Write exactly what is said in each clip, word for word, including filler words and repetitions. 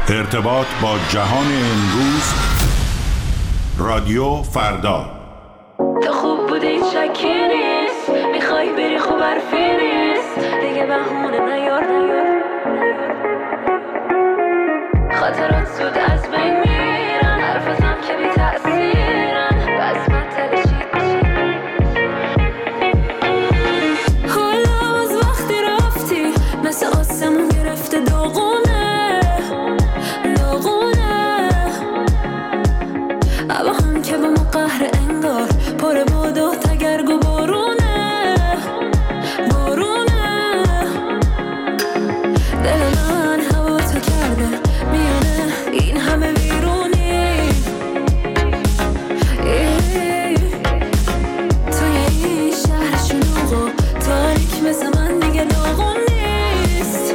ارتباط با جهان امروز. رادیو فردا. تو خوب بودی شکی نیست، میخوای بری خوب حرفی نیست، دیگه بهونه نیار نیار. خاطرات زود از بین میرن، حرفتم که بی تأثیرن، بس مطلشی حالا از وقتی رفتی مثل آسمون گرفته داغونه داغونه، اما هم که به ما قهر انگار پر باد و تگرگ و بارونه بارونه. دل من هوا تو کرده میونه این همه ویرونی، توی این شهر شلوغ و تاریک مثل من دیگه داغون نیست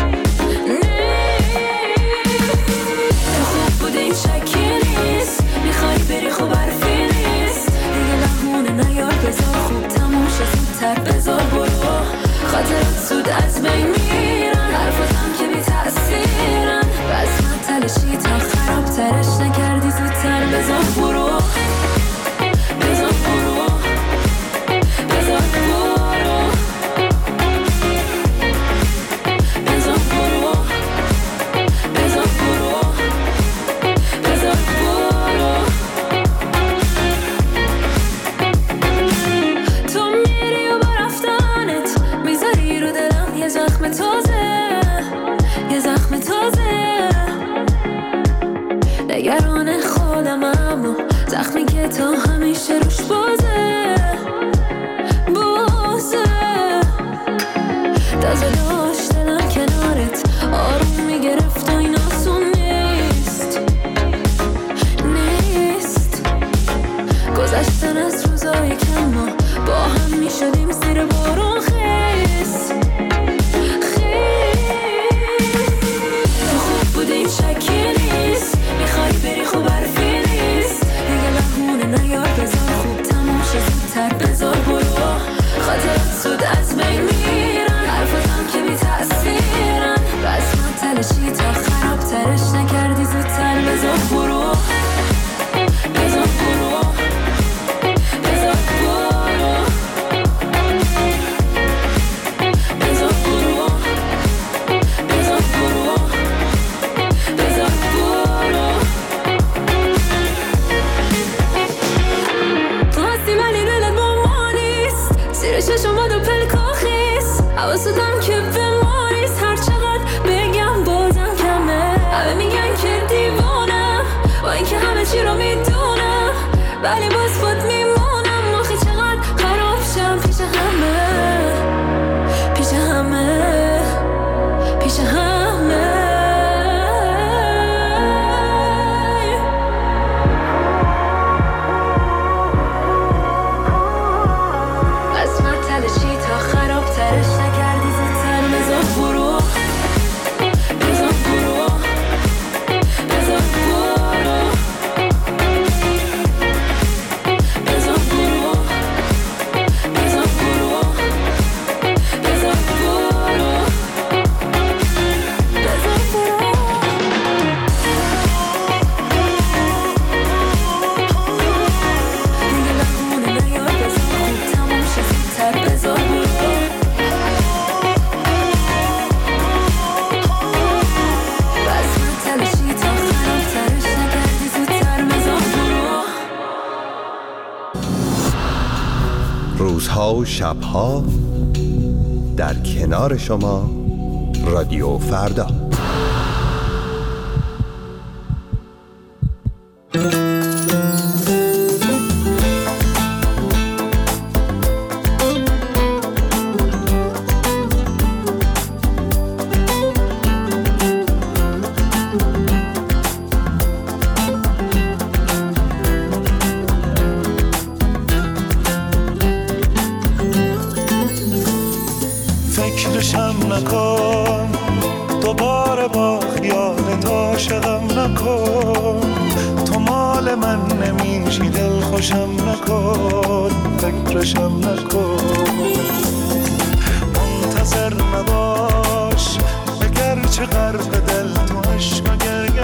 تو خوب بودی این شکی نیست، میخوای بری خوب حرفی نیست، دیگه بهونه نیار، بذار خوب تموم شه زودتر، بذار برو. خاطرات زود از بین میرن، حرفتم که بی تأثیرن، بس مطلشی تا خرابترش نکردی زودتر، بذار برو بذار برو بذار برو بذار برو بذار برو بذار برو. تو میری و با رفتنت میذاری رو دلم یه زخم تازه یه زخم تازه، نگران خودم اما زخمی که تا همیشه روش بازه بازه. تازه داشت دلم کنارت آروم میگرفت و این آسون نیست نیست. گذشتن از روزای کم ما با هم میشدیم زیر بارون خیس تو خوب بودی شکی نیست، میخوای بری خوب حرفی نیست، دیگه بهونه نیار، بذار خوب تموم شه زودتر، بذار برو. خاطرات زود از بین میرن، حرفتم که بی تأثیرن، بس مطلشی تا خرابترش نکردی زودتر، بذار برو بذار برو بذار برو بذار برو بذار برو بذار برو. تو هستی ولی دلت با ما نیست، زیر چشمات و پلکا خیس، حواستم که به ما نیست، هر چقدر بگم بازم کمه. همه میگن که دیوانم با اینکه همه چی رو میدونم، ولی باز خود میمونم، آخه چقدر خراب شم پیش همه پیش همه پیش همه. بس مطلشی تا خرابترش نکردی زودتر، بذار برو بذار برو بذار برو بذار برو بذار برو بذار برو بذار برو. دیگه بهونه نیار، بذار خوب تموم شه زودتر، بذار برو. بس مطلشی تا خرابترش نکردی زودتر، بذار برو. روزها و شبها در کنار شما. رادیو فردا. فکرشم نکن دوباره، با خیالت عاشقم نکن، تو مال من نمیشی، دل خوشم نکن، فکرشم نکن، منتظر نباش، اگر چه غرق دل تو عشق، اگر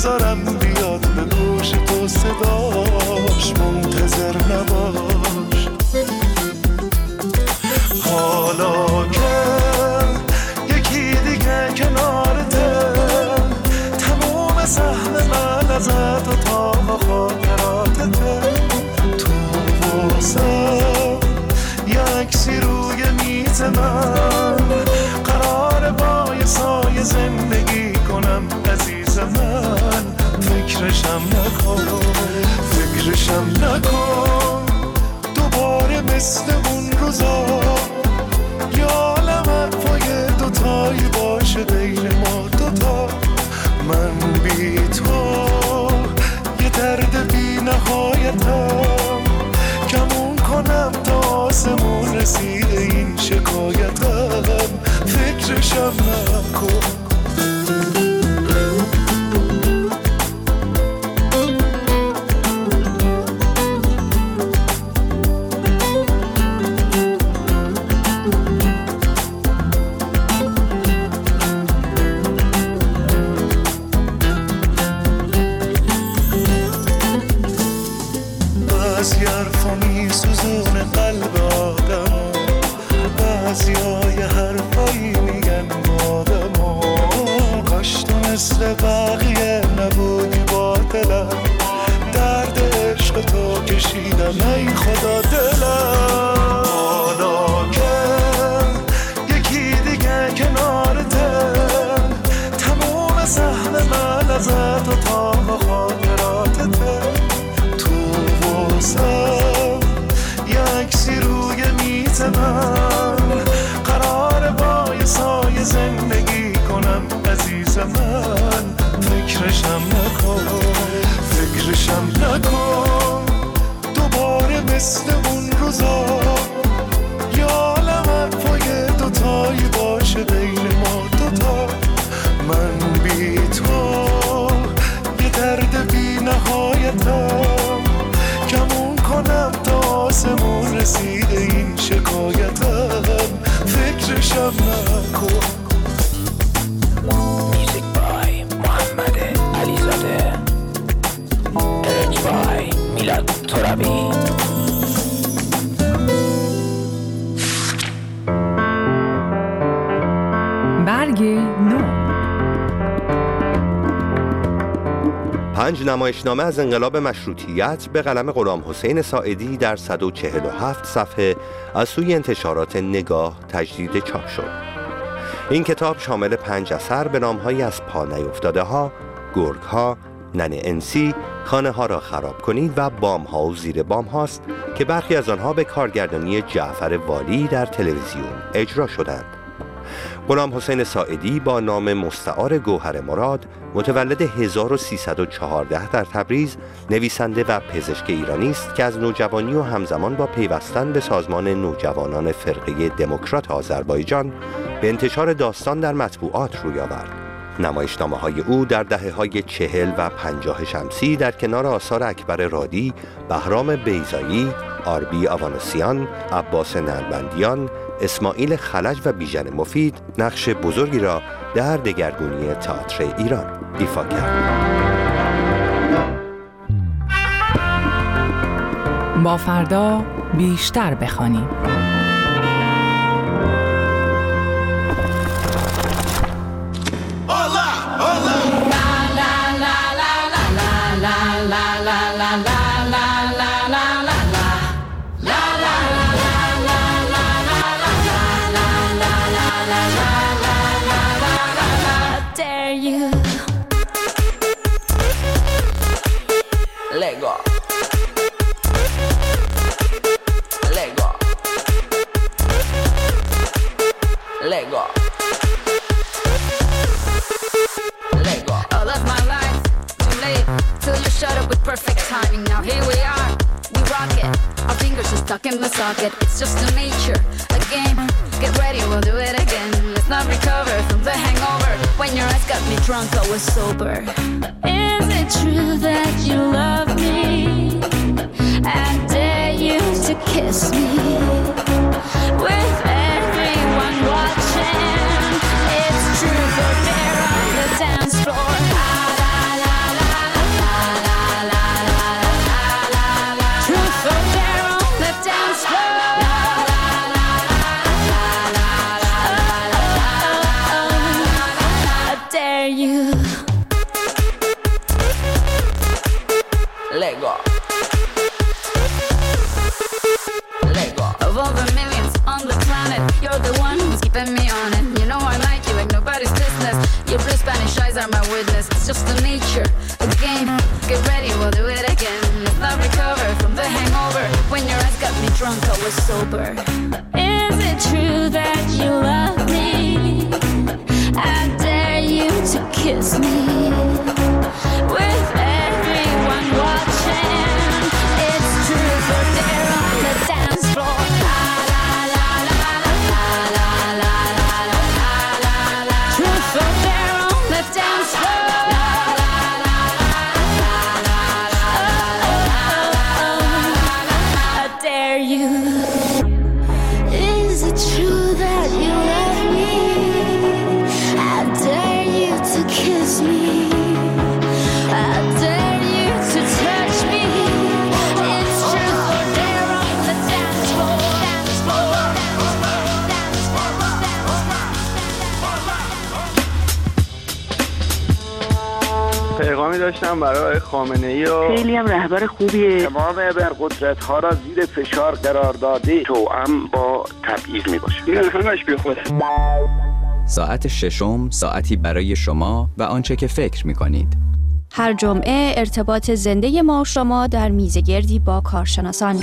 بذارم بیاد به گوش تو صداش، منتظر نباش. حالا که یکی دیگه کنارته، تموم سهم من ازت و تا خاطراتته، تو واسم یکسی روی میز من، قرار با یه سایه زندگی کنم عزیز من. فکرشم نکن، فکرشم نکن دوباره مثل اون روزا، یا عالم پای دوتایی باشه بین ما دوتا. من بی تو یه درد بی نهایتم، کمون کنم تا آسمون رسیده این شکایتم. فکرشم نکن. بعضی حرفا میسوزونه قلب آدم، بعضیای حرفایی میگن آدم کاش تو مثل بقیه نبودی با دلم، درد عشق تو کشیدم ای خدا دلم. حالا که یکی دیگه کنارته، تموم سهم من ازت و تا خاطراتته، یکسی روی میز من، قرار با یه سایه زندگی کنم عزیز من. فکرشم نکن، فکرشم نکن دوباره مثل اون روزا، یا عالم پای دوتایی باشه بین ما دوتا. من بی تو یه درد بی نهایتم، کمون کنم تا آسمون رسیده این شکایتم. فکرشم نکن. میوزیک بای محمد علیزاده، ارنج بای میلاد ترابی. برگ نو. پنج نمایشنامه از انقلاب مشروطیت به قلم غلامحسین ساعدی در صد و چهل و هفت صفحه از سوی انتشارات نگاه تجدید چاپ شد. این کتاب شامل پنج اثر به نام‌هایی از پا نیفتاده ها، گرگ ها، ننه انسی، خانه ها را خراب کنید و بام ها و زیر بام هاست که برخی از آنها به کارگردانی جعفر والی در تلویزیون اجرا شدند. غلامحسین ساعدی با نام مستعار گوهر مراد، متولد هزار و سیصد و چهارده در تبریز، نویسنده و پزشک ایرانی است که از نوجوانی و همزمان با پیوستن به سازمان نوجوانان فرقه دموکرات آذربایجان به انتشار داستان در مطبوعات روی آورد. نمایشنامه های او در دهه های چهل و پنجاه شمسی در کنار آثار اکبر رادی، بهرام بیضایی، آربی آوانوسیان، عباس نلبندیان، اسماعیل خلج و بیژن مفید نقش بزرگی را در دگرگونی تئاتر ایران ایفا کرد. با فردا بیشتر بخوانیم. Lego. Lego. Lego. Lego. All of my life, too late till you shut up with perfect timing. Now here we are, we rock it. Our fingers are stuck in the socket. It's just a nature, a game. Get ready, we'll do it again. Let's not recover from the hangover. When your eyes got me drunk, I was sober. Is it true that you love me? I dare you to kiss me. With everyone watching, it's true, you're there on the dance floor. La la la la. eyes are my witness. It's just the nature of the game. Get ready, we'll do it again. Let's not recover from the hangover. When your eyes got me drunk, I was sober. Is it true that you love me? I dare you to kiss me. With everyone watching, it's truth or dare on the dance floor. La la la la la la la la la la la. Truth or dare on the dance floor. La la la la la la la. I dare you. Is it true that you love me? I dare you to kiss me. I dare you to touch me. It's truth or dare on the dance floor. Dance floor. Dance floor. پیغامی داشتم برای خامنه‌ای و خیلی هم رهبر خوبیه. تمام ابرقدرت‌ها را زیر فشار قرار داده توأم با تبعیض میباشه. این همش بیخوده. ساعت ششم ساعتی برای شما و آنچه که فکر می‌کنید. هر جمعه ارتباط زنده ما و شما در میزگردی با کارشناسان.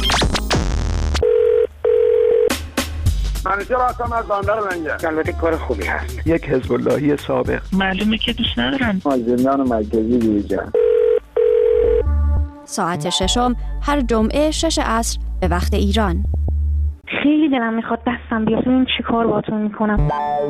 منیجر هستم از بندر لنگر. البته کار خوبی هست. یک حزب اللهی سابق. معلومه که دوست ندارن. از زندان مرکزی بیرون. ساعت ششم هر جمعه شش عصر به وقت ایران. خیلی دلم میخواد دستم بیاد. این چی کار باهاتون میکنم؟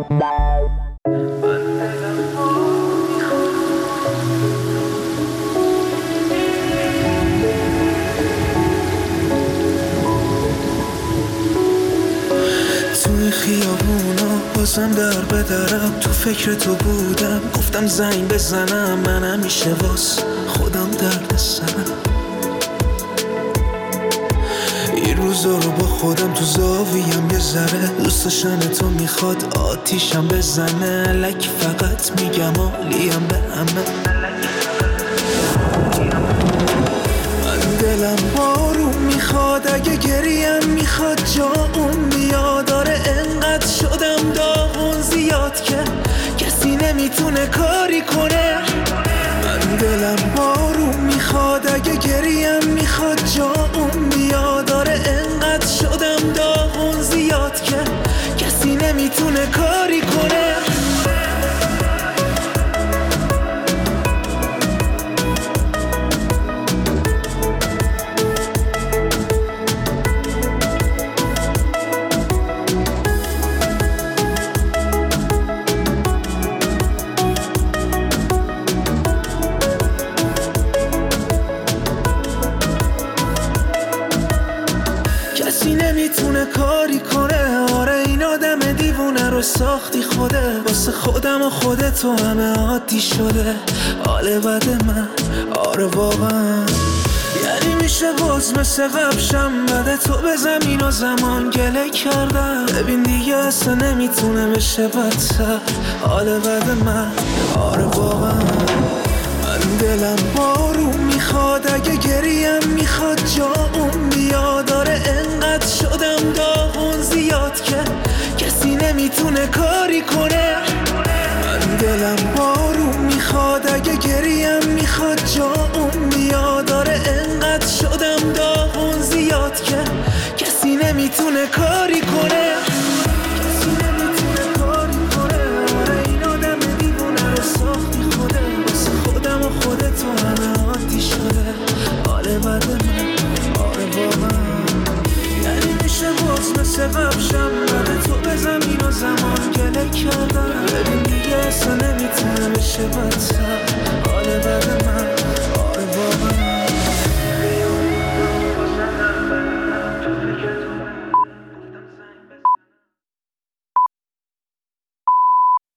توی خیابونا بازم در بدرم، تو فکر تو بودم، گفتم زنگ بزنم، من همیشه واس خودم درد سرم. این روزا رو با خودم تو زاویم یه ذره، دوست داشتن تو میخواد آتیشم بزنه، لک فقط میگم عالیم به همه. من دلم بارون میخواد، اگه گریم میخواد جاون میاد، داره انقدر شدم داغون زیاد که کسی نمیتونه کاری کنه. من دلم بارون میخواد، اگه گریم میخواد جاون میاد، داره انقدر شدم داغون زیاد که کسی نمیتونه کاری کنه. نمیتونه کاری کنه، آره این آدم دیوونه رو ساختی خوده، واسه خودم و خودتو همه عادی شده، حال بد من آره واقعا. یعنی میشه باز مثل قبشم بده تو به زمین و زمان گله کردم، ببین دیگه اصلا نمیتونه بشه بدتر، حال بد من آره واقعا. من دلم بارون میخواد، اگه گریم میخواد جاون بیاد، داره انقدر شدم داغون زیاد که کسی نمیتونه کاری کنه. من دلم بارون میخواد، اگه گریم میخواد جاون بیاد، داره انقدر شدم داغون زیاد که کسی نمیتونه کاری کنه. کسی نمیتونه کاری کنه، آره این آدم دیوونه رو ساختی خوده، واسه خودم و خودتو همه عادی شده، حال بد من آره واقعا. یعنی میشه باز مثل قبشم بده تو به زمین و زمان گله کردم، ببین دیگه اصلا نمیتونه بشه بدتر، حال بد من